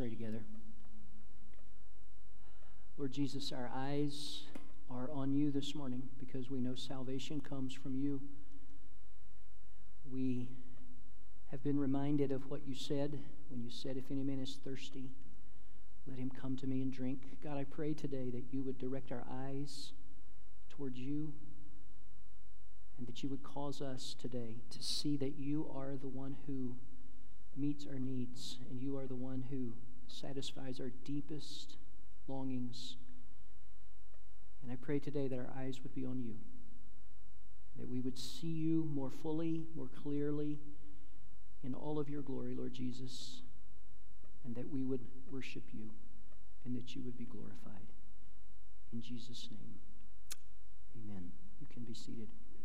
pray together. Lord Jesus, our eyes are on you this morning because we know salvation comes from you. We have been reminded of what you said when you said, if any man is thirsty, let him come to me and drink. God, I pray today that you would direct our eyes towards you and that you would cause us today to see that you are the one who meets our needs and you are the one who satisfies our deepest longings. And I pray today that our eyes would be on you, that we would see you more fully, more clearly in all of your glory, Lord Jesus, and that we would worship you and that you would be glorified. In Jesus' name, amen. You can be seated.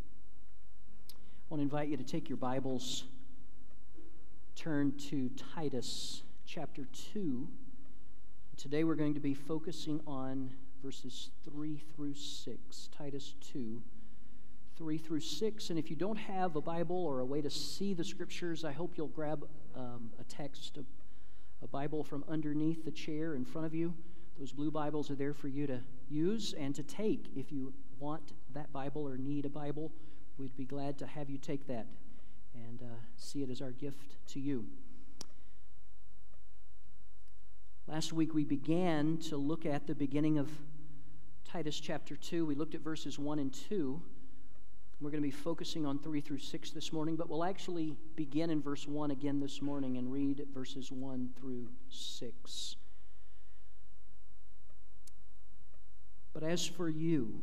I want to invite you to take your Bibles, turn to Titus chapter 2. Today we're going to be focusing on verses 3 through 6. Titus 2, 3 through 6. And if you don't have a Bible or a way to see the Scriptures, I hope you'll grab a text, a Bible from underneath the chair in front of you. Those blue Bibles are there for you to use and to take. If you want that Bible or need a Bible, we'd be glad to have you take that and see it as our gift to you. Last week we began to look at the beginning of Titus chapter 2. We looked at verses 1 and 2. We're going to be focusing on 3 through 6 this morning, but we'll actually begin in verse 1 again this morning and read verses 1 through 6. But as for you,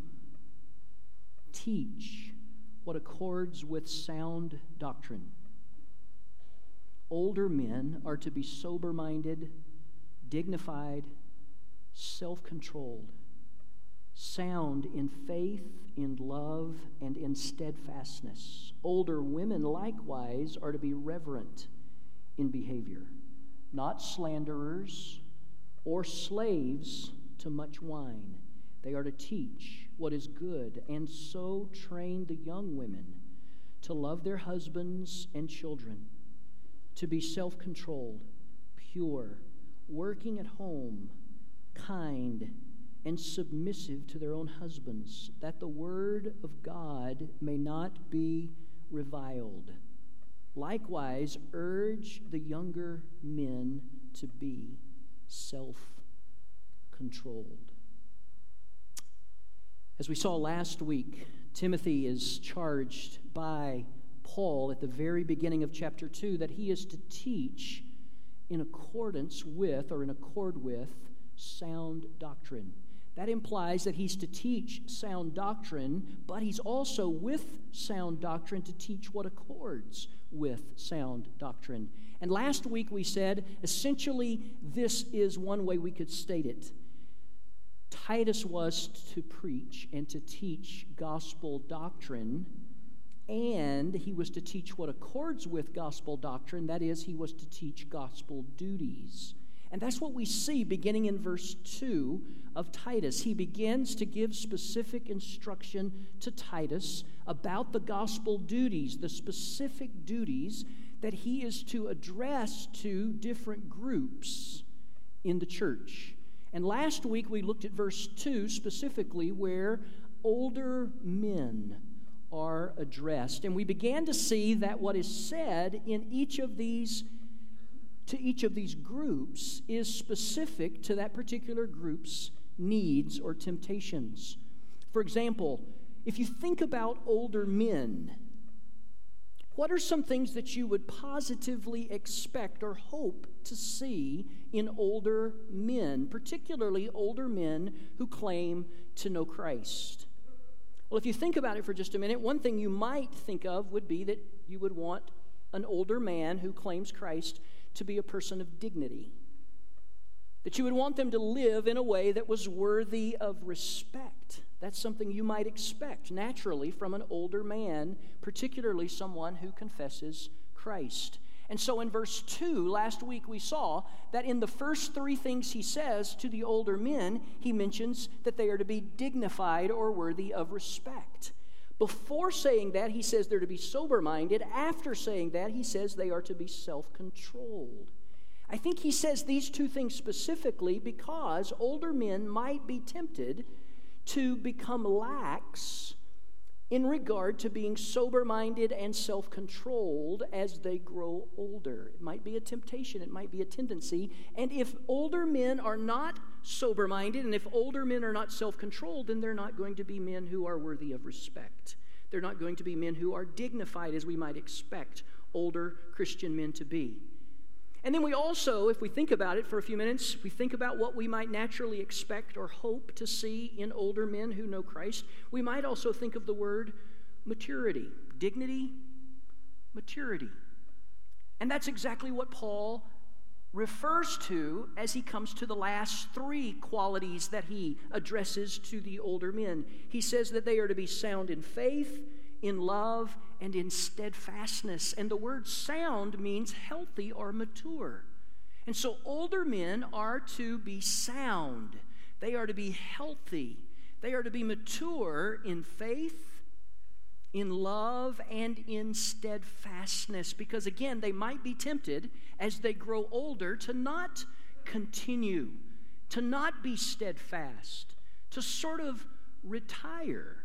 teach what accords with sound doctrine. Older men are to be sober-minded, dignified, self-controlled, sound in faith, in love, and in steadfastness. Older women likewise are to be reverent in behavior, not slanderers or slaves to much wine. They are to teach what is good, and so train the young women to love their husbands and children, to be self-controlled, pure, working at home, kind, and submissive to their own husbands, that the word of God may not be reviled. Likewise, urge the younger men to be self-controlled. As we saw last week, Timothy is charged by Paul at the very beginning of chapter 2 that he is to teach in accordance with, or in accord with, sound doctrine. That implies that he's to teach sound doctrine, but he's also, with sound doctrine, to teach what accords with sound doctrine. And last week we said, essentially, this is one way we could state it. Titus was to preach and to teach gospel doctrine, and he was to teach what accords with gospel doctrine. That is, he was to teach gospel duties. And that's what we see beginning in verse 2 of Titus. He begins to give specific instruction to Titus about the gospel duties, the specific duties that he is to address to different groups in the church. And last week we looked at verse 2 specifically, where older men are addressed. And we began to see that what is said in each of these groups is specific to that particular group's needs or temptations. For example, if you think about older men, what are some things that you would positively expect or hope to see in older men, particularly older men who claim to know Christ? Well, if you think about it for just a minute, one thing you might think of would be that you would want an older man who claims Christ to be a person of dignity, that you would want them to live in a way that was worthy of respect. That's something you might expect naturally from an older man, particularly someone who confesses Christ. And so in verse 2, last week we saw that in the first three things he says to the older men, he mentions that they are to be dignified or worthy of respect. Before saying that, he says they're to be sober-minded. After saying that, he says they are to be self-controlled. I think he says these two things specifically because older men might be tempted to become lax in regard to being sober-minded and self-controlled as they grow older. It might be a temptation, it might be a tendency. And if older men are not sober-minded, and if older men are not self-controlled, then they're not going to be men who are worthy of respect. They're not going to be men who are dignified as we might expect older Christian men to be. And then we also, if we think about it for a few minutes, we think about what we might naturally expect or hope to see in older men who know Christ. We might also think of the word maturity, dignity, maturity. And that's exactly what Paul refers to as he comes to the last three qualities that he addresses to the older men. He says that they are to be sound in faith, in love, and in steadfastness. And the word sound means healthy or mature. And so older men are to be sound. They are to be healthy. They are to be mature in faith, in love, and in steadfastness. Because again, they might be tempted as they grow older to not continue, to not be steadfast, to sort of retire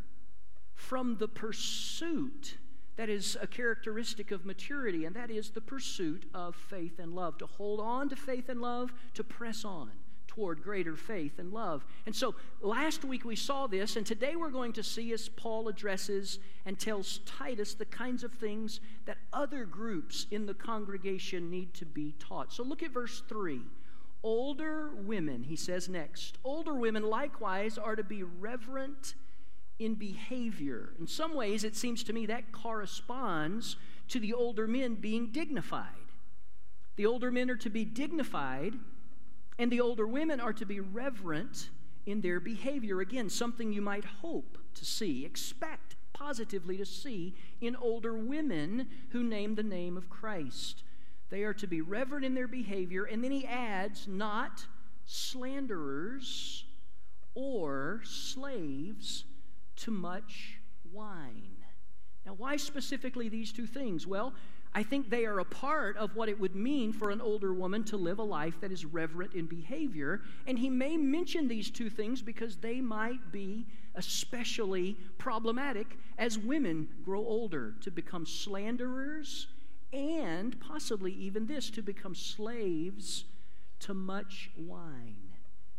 from the pursuit that is a characteristic of maturity, and that is the pursuit of faith and love. To hold on to faith and love, to press on toward greater faith and love. And so last week we saw this, and today we're going to see as Paul addresses and tells Titus the kinds of things that other groups in the congregation need to be taught. So look at verse 3. Older women, he says next, older women likewise are to be reverent in behavior. In some ways, it seems to me that corresponds to the older men being dignified. The older men are to be dignified, and the older women are to be reverent in their behavior. Again, something you might hope to see, expect positively to see in older women who name the name of Christ. They are to be reverent in their behavior, and then he adds, not slanderers or slaves to much wine. Now, why specifically these two things? Well, I think they are a part of what it would mean for an older woman to live a life that is reverent in behavior. And he may mention these two things because they might be especially problematic as women grow older, to become slanderers and possibly even this, to become slaves to much wine.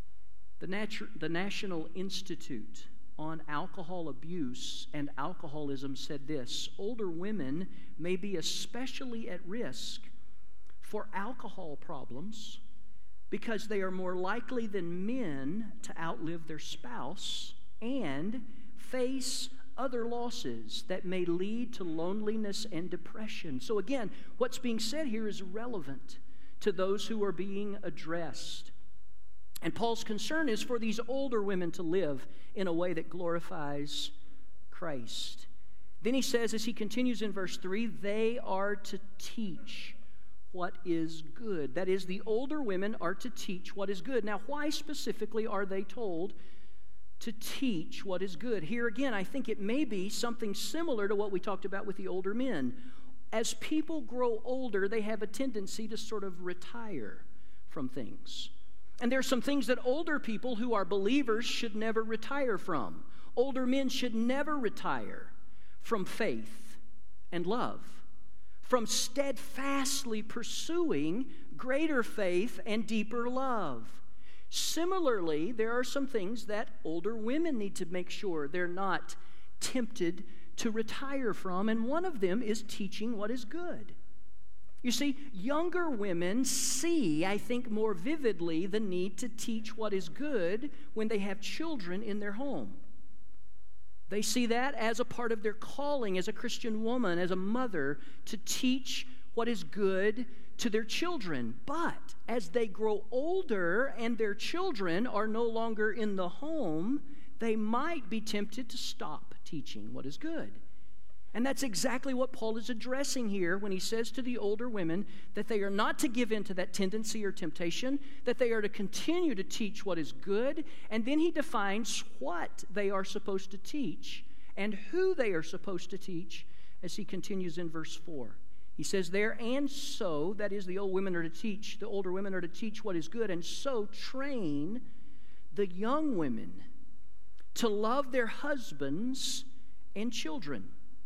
The National Institute on Alcohol Abuse and Alcoholism said this: older women may be especially at risk for alcohol problems because they are more likely than men to outlive their spouse and face other losses that may lead to loneliness and depression. So again, what's being said here is relevant to those who are being addressed. And Paul's concern is for these older women to live in a way that glorifies Christ. Then he says, as he continues in verse 3, they are to teach what is good. That is, the older women are to teach what is good. Now, why specifically are they told to teach what is good? Here again, I think it may be something similar to what we talked about with the older men. As people grow older, they have a tendency to sort of retire from things. And there are some things that older people who are believers should never retire from. Older men should never retire from faith and love, from steadfastly pursuing greater faith and deeper love. Similarly, there are some things that older women need to make sure they're not tempted to retire from, and one of them is teaching what is good. You see, younger women see, I think, more vividly the need to teach what is good when they have children in their home. They see that as a part of their calling as a Christian woman, as a mother, to teach what is good to their children. But as they grow older and their children are no longer in the home, they might be tempted to stop teaching what is good. And that's exactly what Paul is addressing here when he says to the older women that they are not to give in to that tendency or temptation, that they are to continue to teach what is good, and then he defines what they are supposed to teach and who they are supposed to teach as he continues in verse 4. He says there, and so, that is, the older women are to teach what is good, and so train the young women to love their husbands and children.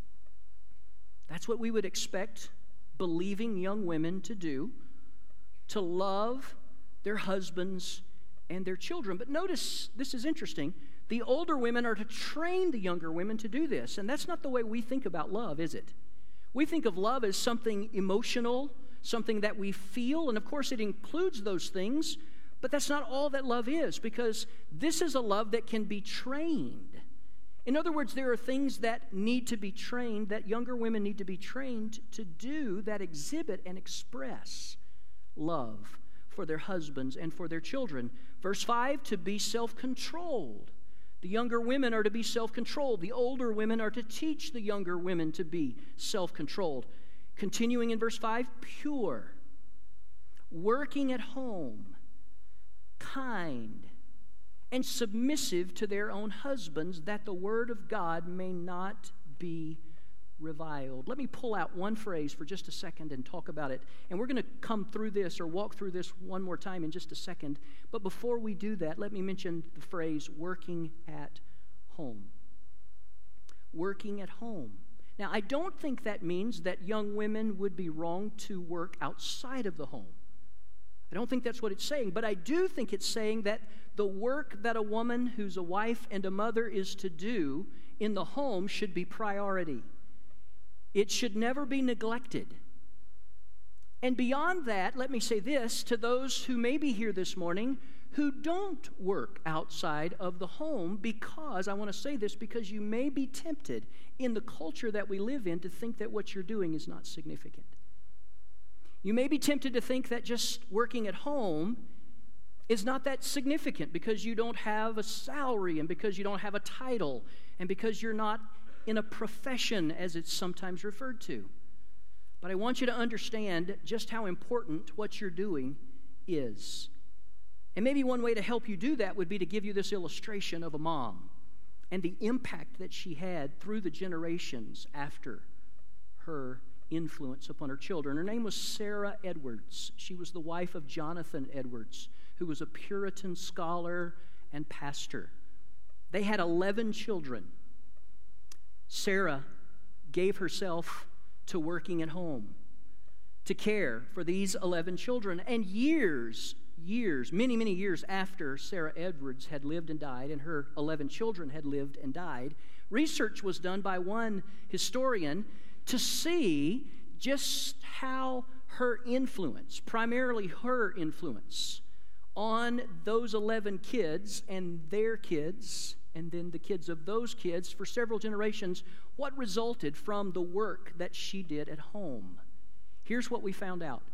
That's what we would expect believing young women to do, to love their husbands and their children. But notice, this is interesting, the older women are to train the younger women to do this, and that's not the way we think about love, is it? We think of love as something emotional, something that we feel, and of course it includes those things, but that's not all that love is, because this is a love that can be trained. In other words, there are things that need to be trained, that younger women need to be trained to do, that exhibit and express love for their husbands and for their children. Verse 5, to be self-controlled. The younger women are to be self-controlled. The older women are to teach the younger women to be self-controlled. Continuing in verse 5, pure, working at home, kind, and submissive to their own husbands, that the word of God may not be reviled. Let me pull out one phrase for just a second and talk about it. And we're going to come through this or walk through this one more time in just a second. But before we do that, let me mention the phrase working at home. Working at home. Now, I don't think that means that young women would be wrong to work outside of the home. I don't think that's what it's saying, but I do think it's saying that the work that a woman who's a wife and a mother is to do in the home should be priority. It should never be neglected. And beyond that, let me say this to those who may be here this morning who don't work outside of the home, because, I want to say this, because you may be tempted in the culture that we live in to think that what you're doing is not significant. You may be tempted to think that just working at home is not that significant because you don't have a salary and because you don't have a title and because you're not in a profession, as it's sometimes referred to. But I want you to understand just how important what you're doing is. And maybe one way to help you do that would be to give you this illustration of a mom and the impact that she had through the generations after her influence upon her children. Her name was Sarah Edwards. She was the wife of Jonathan Edwards, who was a Puritan scholar and pastor. They had 11 children. Sarah gave herself to working at home, to care for these 11 children. And many years after Sarah Edwards had lived and died, and her 11 children had lived and died, research was done by one historian to see just how her influence, primarily her influence, on those 11 kids and their kids, and then the kids of those kids for several generations, what resulted from the work that she did at home. Here's what we found out.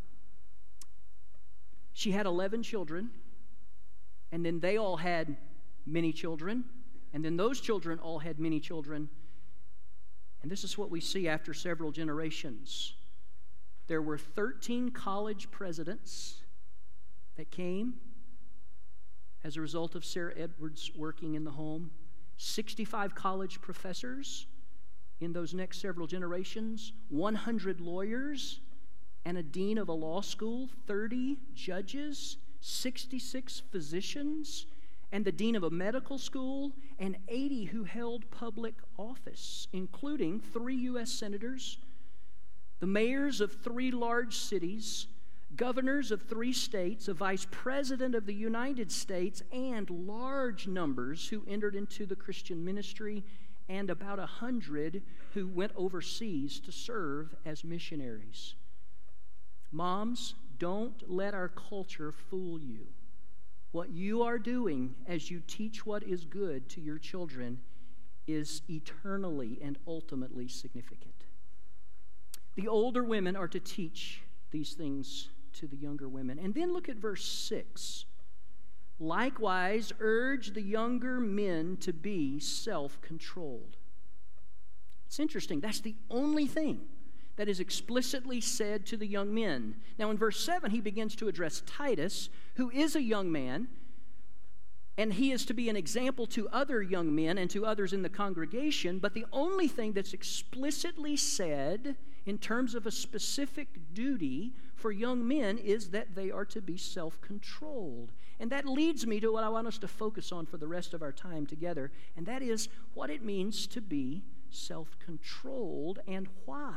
She had 11 children, and then they all had many children, and then those children all had many children. And this is what we see after several generations. There were 13 college presidents that came as a result of Sarah Edwards working in the home, 65 college professors in those next several generations, 100 lawyers and a dean of a law school, 30 judges, 66 physicians, and the dean of a medical school, and 80 who held public office, including 3 U.S. senators, the mayors of 3 large cities, governors of 3 states, a vice president of the United States, and large numbers who entered into the Christian ministry, and about 100 who went overseas to serve as missionaries. Moms, don't let our culture fool you. What you are doing as you teach what is good to your children is eternally and ultimately significant. The older women are to teach these things to the younger women. And then look at verse 6. Likewise, urge the younger men to be self-controlled. It's interesting. That's the only thing that is explicitly said to the young men. Now in verse 7, he begins to address Titus, who is a young man, and he is to be an example to other young men and to others in the congregation, but the only thing that's explicitly said in terms of a specific duty for young men is that they are to be self-controlled. And that leads me to what I want us to focus on for the rest of our time together, and that is what it means to be self-controlled and why.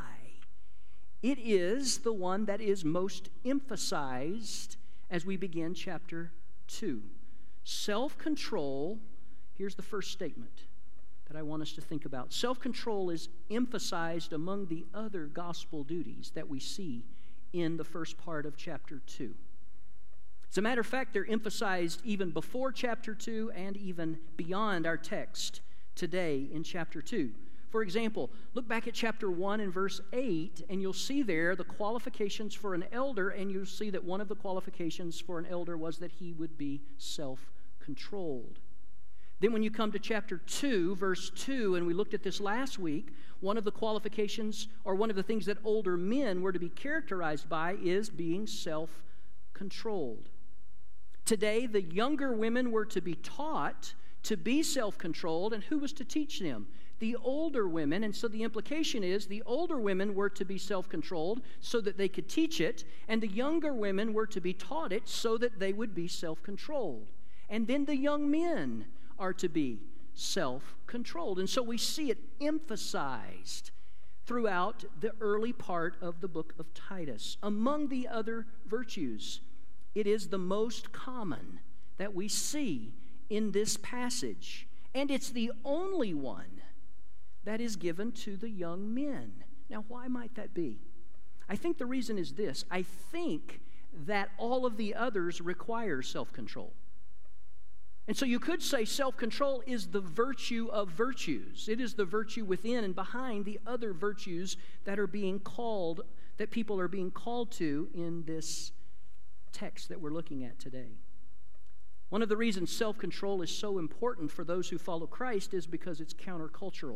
It is the one that is most emphasized as we begin chapter 2. Self-control, here's the first statement that I want us to think about. Self-control is emphasized among the other gospel duties that we see in the first part of chapter 2. As a matter of fact, they're emphasized even before chapter 2 and even beyond our text today in chapter 2. For example, look back at chapter 1 and verse 8, and you'll see there the qualifications for an elder, and you'll see that one of the qualifications for an elder was that he would be self-controlled. Then when you come to chapter 2, verse 2, and we looked at this last week, one of the qualifications, or one of the things that older men were to be characterized by is being self-controlled. Today, the younger women were to be taught to be self-controlled, and who was to teach them? The older women, and so the implication is the older women were to be self-controlled so that they could teach it, and the younger women were to be taught it so that they would be self-controlled. And then the young men are to be self-controlled. And so we see it emphasized throughout the early part of the book of Titus. Among the other virtues, it is the most common that we see in this passage, and it's the only one that is given to the young men. Now, why might that be? I think the reason is this. I think that all of the others require self-control. And so you could say self-control is the virtue of virtues. It is the virtue within and behind the other virtues that are being called, that people are being called to in this text that we're looking at today. One of the reasons self-control is so important for those who follow Christ is because it's countercultural.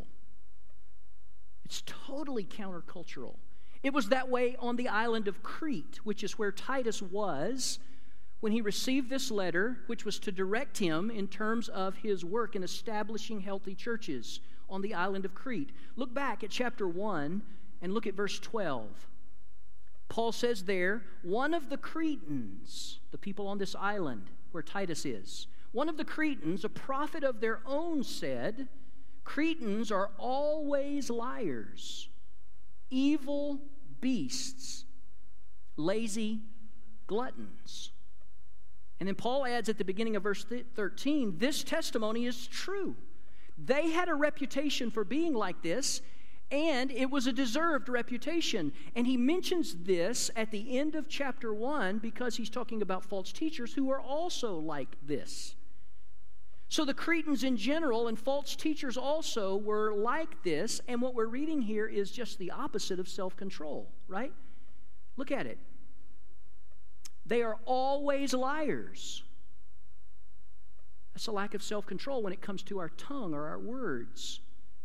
It's totally countercultural. It was that way on the island of Crete, which is where Titus was when he received this letter, which was to direct him in terms of his work in establishing healthy churches on the island of Crete. Look back at chapter 1 and look at verse 12. Paul says there, one of the Cretans, the people on this island where Titus is, one of the Cretans, a prophet of their own, said, Cretans are always liars, evil beasts, lazy gluttons. And then Paul adds at the beginning of verse 13, this testimony is true. They had a reputation for being like this, and it was a deserved reputation. And he mentions this at the end of chapter 1 because he's talking about false teachers who are also like this. So the Cretans in general and false teachers also were like this, and what we're reading here is just the opposite of self-control, right? Look at it. They are always liars. That's a lack of self-control when it comes to our tongue or our words.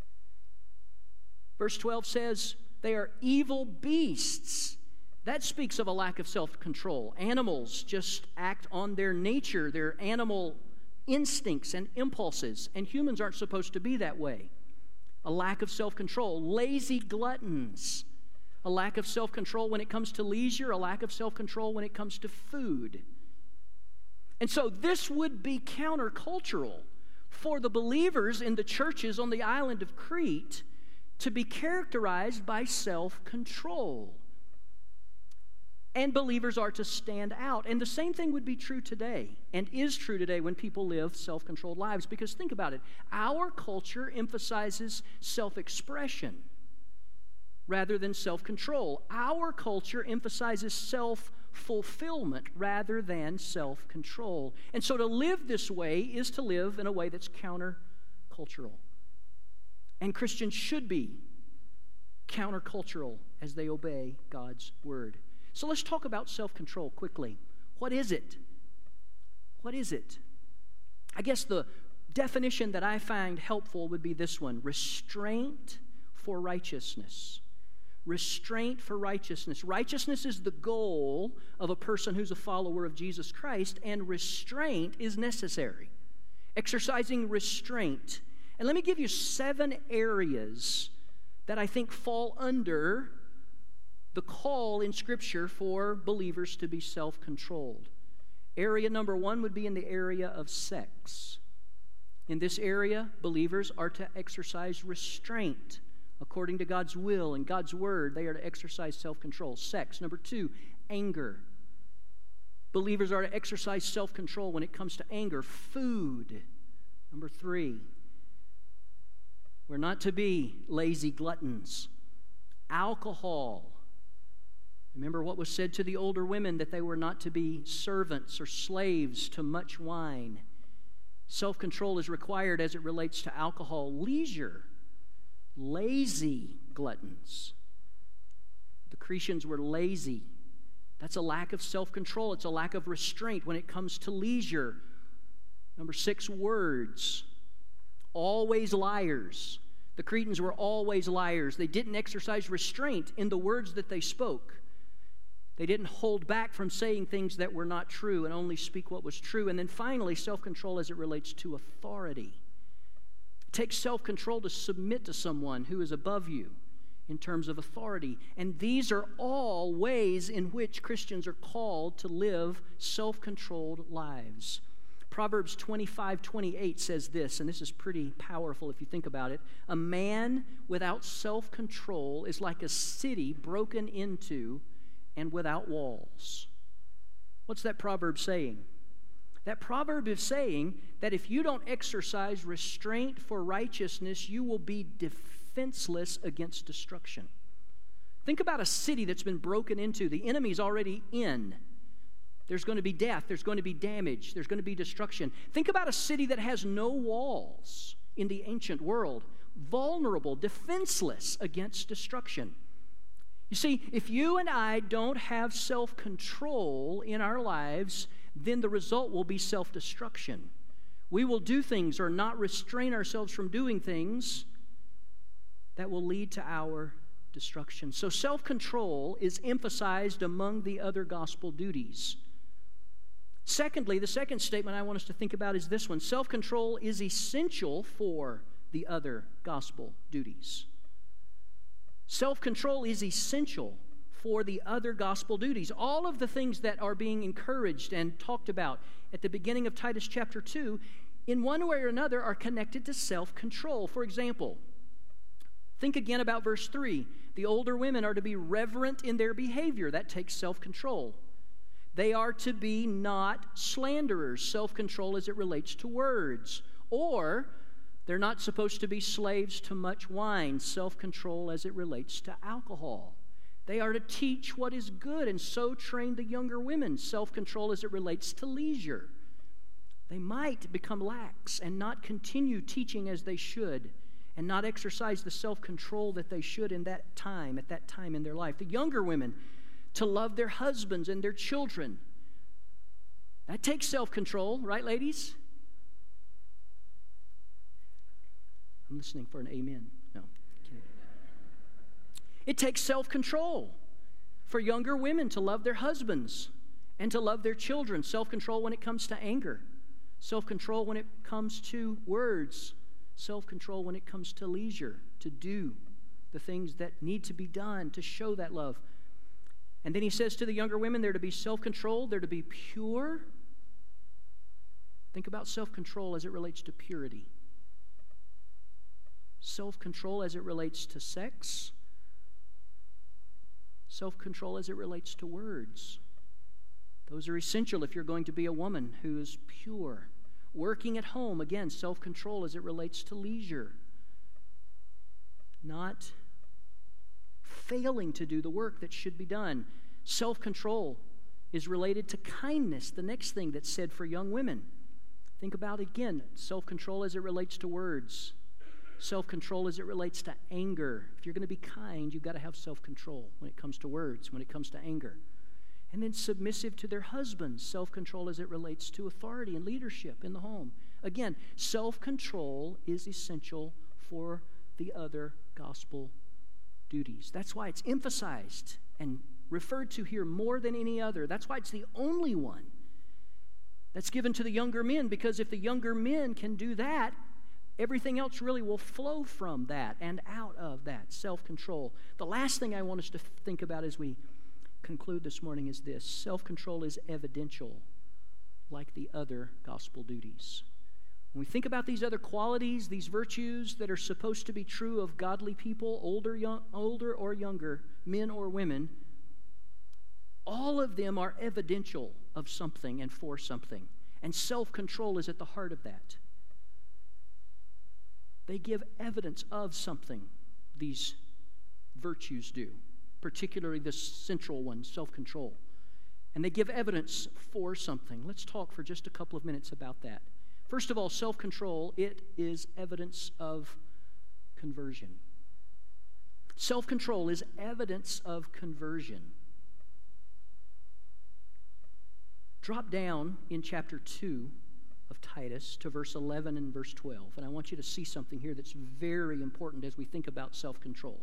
Verse 12 says, they are evil beasts. That speaks of a lack of self-control. Animals just act on their nature, their animal instincts and impulses, and humans aren't supposed to be that way. A lack of self-control. Lazy gluttons. A lack of self-control when it comes to leisure, a lack of self-control when it comes to food. And so this would be countercultural for the believers in the churches on the island of Crete to be characterized by self-control. And believers are to stand out. And the same thing would be true today, and is true today when people live self-controlled lives. Because think about it. Our culture emphasizes self-expression rather than self-control. Our culture emphasizes self-fulfillment rather than self-control. And so to live this way is to live in a way that's countercultural. And Christians should be countercultural as they obey God's word. So let's talk about self-control quickly. What is it? What is it? I guess the definition that I find helpful would be this one: restraint for righteousness. Restraint for righteousness. Righteousness is the goal of a person who's a follower of Jesus Christ, and restraint is necessary. Exercising restraint. And let me give you 7 areas that I think fall under the call in Scripture for believers to be self-controlled. Area number one would be in the area of sex. In this area, believers are to exercise restraint according to God's will and God's word. They are to exercise self-control. Sex. Number two, anger. Believers are to exercise self-control when it comes to anger. Food. Number three, we're not to be lazy gluttons. Alcohol. Remember what was said to the older women, that they were not to be servants or slaves to much wine. Self-control is required as it relates to alcohol. Leisure. Lazy gluttons. The Cretians were lazy. That's a lack of self-control. It's a lack of restraint when it comes to leisure. Number six, words. Always liars. The Cretans were always liars. They didn't exercise restraint in the words that they spoke. They didn't hold back from saying things that were not true and only speak what was true. And then finally, self-control as it relates to authority. It takes self-control to submit to someone who is above you in terms of authority. And these are all ways in which Christians are called to live self-controlled lives. Proverbs 25:28 says this, and this is pretty powerful if you think about it. A man without self-control is like a city broken into and without walls. What's that proverb saying? That proverb is saying that if you don't exercise restraint for righteousness, you will be defenseless against destruction. Think about a city that's been broken into. The enemy's already in. There's going to be death. There's going to be damage. There's going to be destruction. Think about a city that has no walls in the ancient world. Vulnerable, defenseless against destruction. You see, if you and I don't have self-control in our lives, then the result will be self-destruction. We will do things or not restrain ourselves from doing things that will lead to our destruction. So self-control is emphasized among the other gospel duties. Secondly, the second statement I want us to think about is this one. Self-control is essential for the other gospel duties. Self-control is essential for the other gospel duties. All of the things that are being encouraged and talked about at the beginning of Titus chapter 2, in one way or another, are connected to self-control. For example, think again about verse 3. The older women are to be reverent in their behavior. That takes self-control. They are to be not slanderers, self-control as it relates to words. Or they're not supposed to be slaves to much wine, self-control as it relates to alcohol. They are to teach what is good and so train the younger women, self-control as it relates to leisure. They might become lax and not continue teaching as they should and not exercise the self-control that they should at that time in their life. The younger women, to love their husbands and their children. That takes self-control, right, ladies? I'm listening for an amen. No, kidding. It takes self-control for younger women to love their husbands and to love their children. Self-control when it comes to anger. Self-control when it comes to words. Self-control when it comes to leisure, to do the things that need to be done to show that love. And then he says to the younger women, they're to be self-controlled, they're to be pure. Think about self-control as it relates to purity. Self-control as it relates to sex. Self-control as it relates to words. Those are essential if you're going to be a woman who is pure. Working at home, again, self-control as it relates to leisure. Not failing to do the work that should be done. Self-control is related to kindness, the next thing that's said for young women. Think about, again, self-control as it relates to words. Self-control as it relates to anger. If you're going to be kind, you've got to have self-control when it comes to words, when it comes to anger. And then submissive to their husbands. Self-control as it relates to authority and leadership in the home. Again, self-control is essential for the other gospel duties. That's why it's emphasized and referred to here more than any other. That's why it's the only one that's given to the younger men, because if the younger men can do that, Everything else really will flow from that and out of that, self-control. The last thing I want us to think about as we conclude this morning is this. Self-control is evidential, like the other gospel duties. When we think about these other qualities, these virtues that are supposed to be true of godly people, older or younger, men or women, all of them are evidential of something and for something. And self-control is at the heart of that. They give evidence of something, these virtues do, particularly the central one, self-control. And they give evidence for something. Let's talk for just a couple of minutes about that. First of all, self-control, it is evidence of conversion. Self-control is evidence of conversion. Drop down in chapter 2 of Titus to verse 11 and verse 12. And I want you to see something here that's very important as we think about self-control.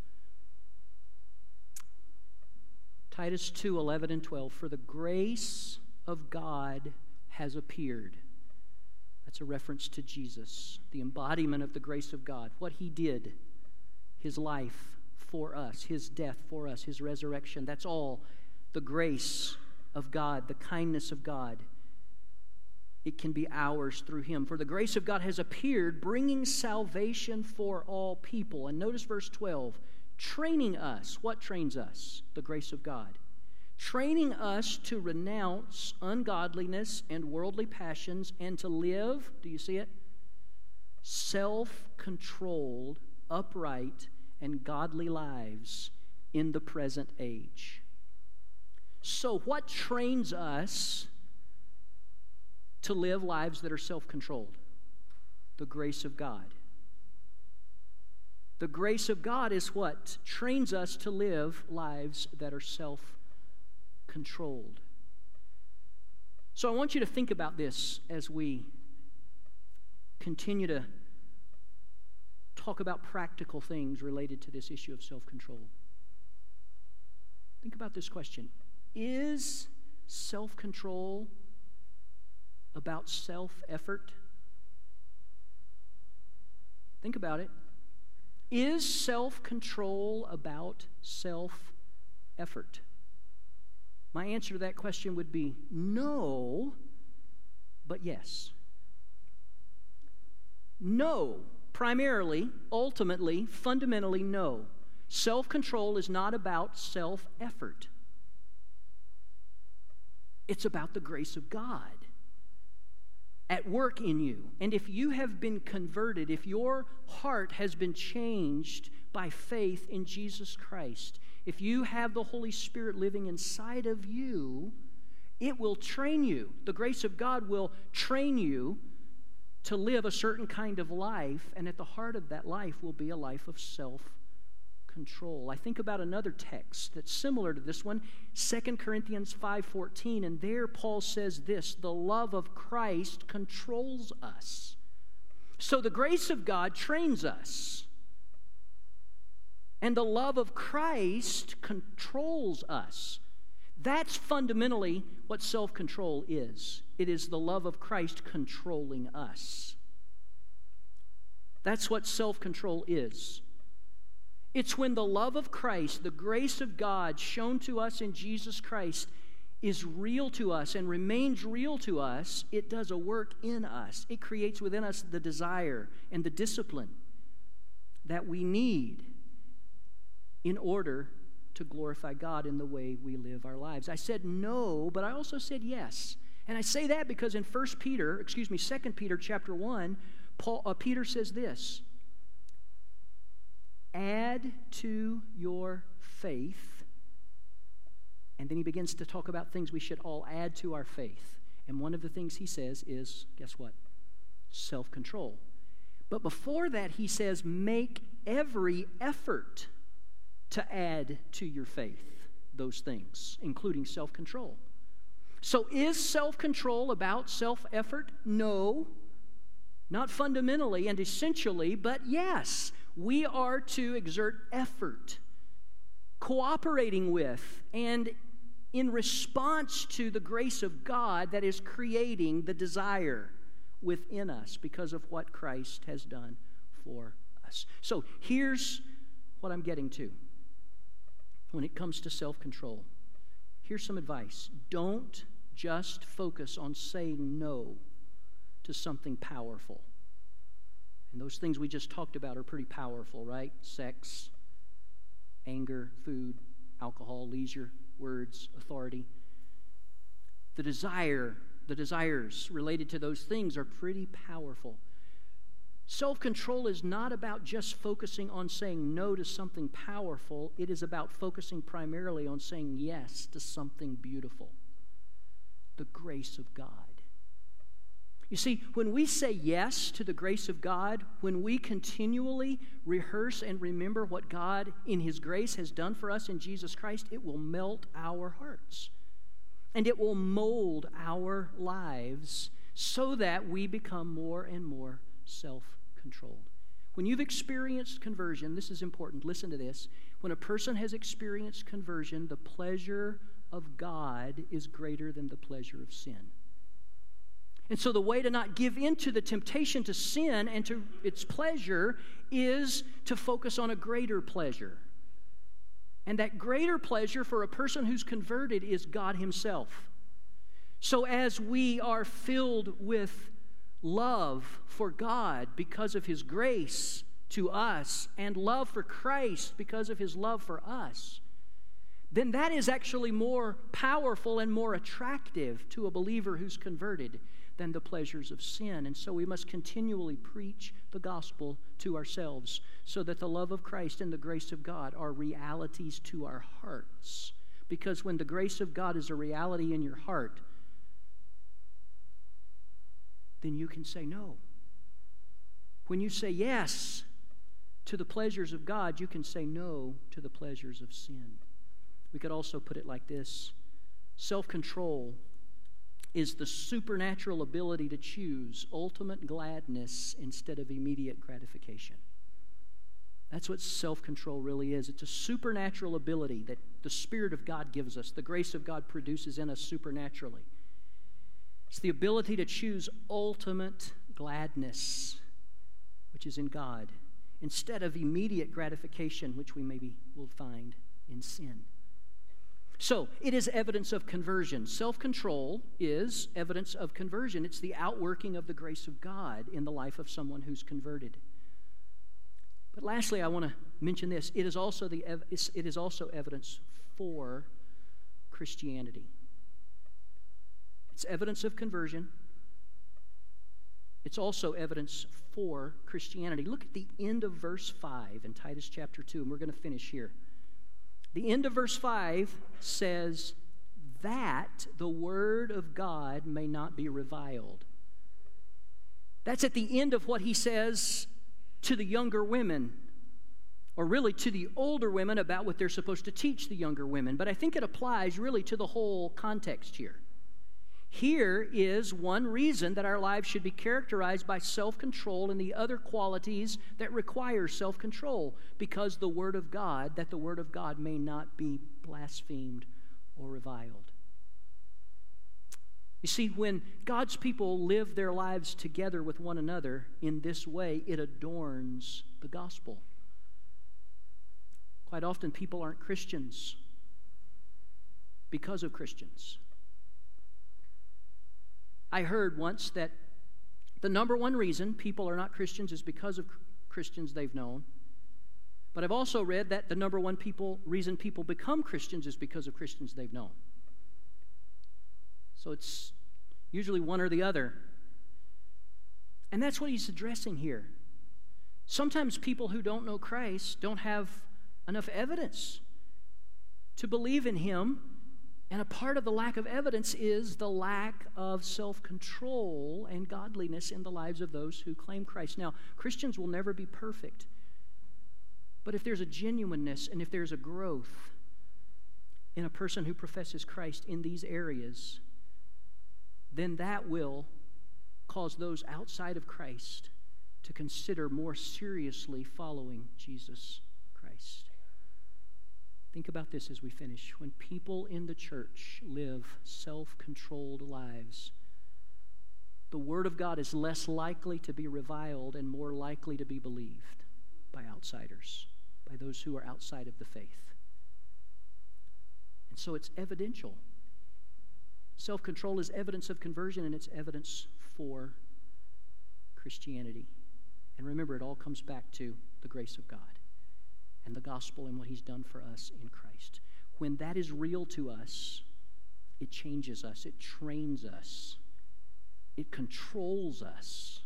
Titus 2, 11 and 12. For the grace of God has appeared. That's a reference to Jesus, the embodiment of the grace of God. What he did, his life for us, his death for us, his resurrection. That's all the grace of God, the kindness of God. It can be ours through him. For the grace of God has appeared, bringing salvation for all people. And notice verse 12, training us. What trains us? The grace of God. Training us to renounce ungodliness and worldly passions and to live, do you see it? Self-controlled, upright, and godly lives in the present age. So what trains us to live lives that are self-controlled? The grace of God. The grace of God is what trains us to live lives that are self-controlled. So I want you to think about this as we continue to talk about practical things related to this issue of self-control. Think about this question. Is self-control about self-effort? Think about it. Is self-control about self-effort? My answer to that question would be no, but yes. No, primarily, ultimately, fundamentally, no. Self-control is not about self-effort. It's about the grace of God at work in you. And if you have been converted, if your heart has been changed by faith in Jesus Christ, if you have the Holy Spirit living inside of you, it will train you. The grace of God will train you to live a certain kind of life, and at the heart of that life will be a life of self-control. I think about another text that's similar to this one, 2 Corinthians 5:14, and there Paul says this, the love of Christ controls us. So the grace of God trains us. And the love of Christ controls us. That's fundamentally what self-control is. It is the love of Christ controlling us. That's what self-control is. It's when the love of Christ, the grace of God shown to us in Jesus Christ, is real to us and remains real to us, it does a work in us. It creates within us the desire and the discipline that we need in order to glorify God in the way we live our lives. I said no, but I also said yes. And I say that because in 2 Peter chapter 1, Peter says this, add to your faith, and then he begins to talk about things we should all add to our faith. And one of the things he says is, guess what? Self-control. But before that, he says, make every effort to add to your faith those things, including self-control. So is self-control about self-effort? No, not fundamentally and essentially, but yes, we are to exert effort, cooperating with and in response to the grace of God that is creating the desire within us because of what Christ has done for us. So here's what I'm getting to when it comes to self-control. Here's some advice. Don't just focus on saying no to something powerful. And those things we just talked about are pretty powerful, right? Sex, anger, food, alcohol, leisure, words, authority. The desires related to those things are pretty powerful. Self-control is not about just focusing on saying no to something powerful. It is about focusing primarily on saying yes to something beautiful. The grace of God. You see, when we say yes to the grace of God, when we continually rehearse and remember what God in His grace has done for us in Jesus Christ, it will melt our hearts. And it will mold our lives so that we become more and more self-controlled. When you've experienced conversion, this is important, listen to this. When a person has experienced conversion, the pleasure of God is greater than the pleasure of sin. And so the way to not give in to the temptation to sin and to its pleasure is to focus on a greater pleasure. And that greater pleasure for a person who's converted is God Himself. So as we are filled with love for God because of His grace to us and love for Christ because of His love for us, then that is actually more powerful and more attractive to a believer who's converted than the pleasures of sin. And so we must continually preach the gospel to ourselves so that the love of Christ and the grace of God are realities to our hearts. Because when the grace of God is a reality in your heart, then you can say no. When you say yes to the pleasures of God, you can say no to the pleasures of sin. We could also put it like this. Self-control is the supernatural ability to choose ultimate gladness instead of immediate gratification. That's what self-control really is. It's a supernatural ability that the Spirit of God gives us. The grace of God produces in us supernaturally. It's the ability to choose ultimate gladness, which is in God, instead of immediate gratification, which we maybe will find in sin. So, it is evidence of conversion. Self-control is evidence of conversion. It's the outworking of the grace of God in the life of someone who's converted. But lastly, I want to mention this. It is also evidence for Christianity. It's evidence of conversion. It's also evidence for Christianity. Look at the end of verse 5 in Titus chapter 2, and we're going to finish here. The end of verse 5 says that the word of God may not be reviled. That's at the end of what he says to the younger women, or really to the older women about what they're supposed to teach the younger women. But I think it applies really to the whole context here. Here is one reason that our lives should be characterized by self-control and the other qualities that require self-control, because the Word of God may not be blasphemed or reviled. You see, when God's people live their lives together with one another in this way, it adorns the gospel. Quite often people aren't Christians because of Christians. I heard once that the number one reason people are not Christians is because of Christians they've known. But I've also read that the number one reason people become Christians is because of Christians they've known. So it's usually one or the other. And that's what he's addressing here. Sometimes people who don't know Christ don't have enough evidence to believe in Him. And a part of the lack of evidence is the lack of self-control and godliness in the lives of those who claim Christ. Now, Christians will never be perfect. But if there's a genuineness and if there's a growth in a person who professes Christ in these areas, then that will cause those outside of Christ to consider more seriously following Jesus Christ. Think about this as we finish. When people in the church live self-controlled lives, the Word of God is less likely to be reviled and more likely to be believed by outsiders, by those who are outside of the faith. And so it's evidential. Self-control is evidence of conversion, and it's evidence for Christianity. And remember, it all comes back to the grace of God and the gospel and what He's done for us in Christ. When that is real to us, it changes us, it trains us, it controls us,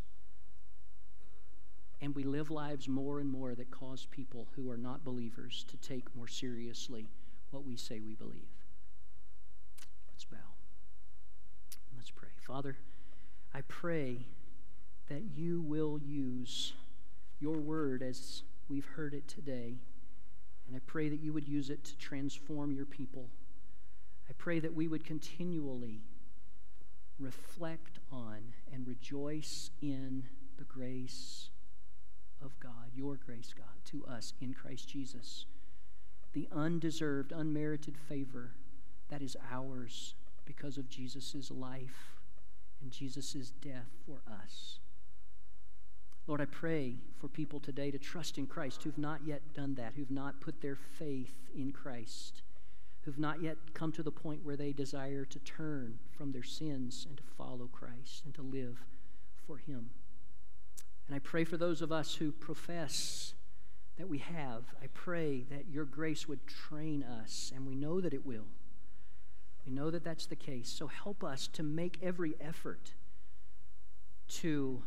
and we live lives more and more that cause people who are not believers to take more seriously what we say we believe. Let's bow. Let's pray. Father, I pray that you will use your word as we've heard it today, and I pray that you would use it to transform your people. I pray that we would continually reflect on and rejoice in the grace of God, your grace, God, to us in Christ Jesus. The undeserved, unmerited favor that is ours because of Jesus' life and Jesus' death for us. Lord, I pray for people today to trust in Christ who've not yet done that, who've not put their faith in Christ, who've not yet come to the point where they desire to turn from their sins and to follow Christ and to live for Him. And I pray for those of us who profess that we have. I pray that your grace would train us, and we know that it will. We know that that's the case. So help us to make every effort to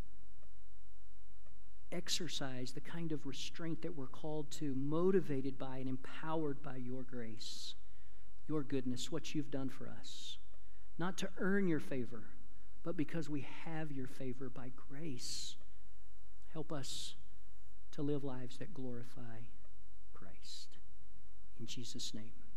exercise the kind of restraint that we're called to, motivated by and empowered by your grace, your goodness, what you've done for us. Not to earn your favor, but because we have your favor by grace. Help us to live lives that glorify Christ. In Jesus' name.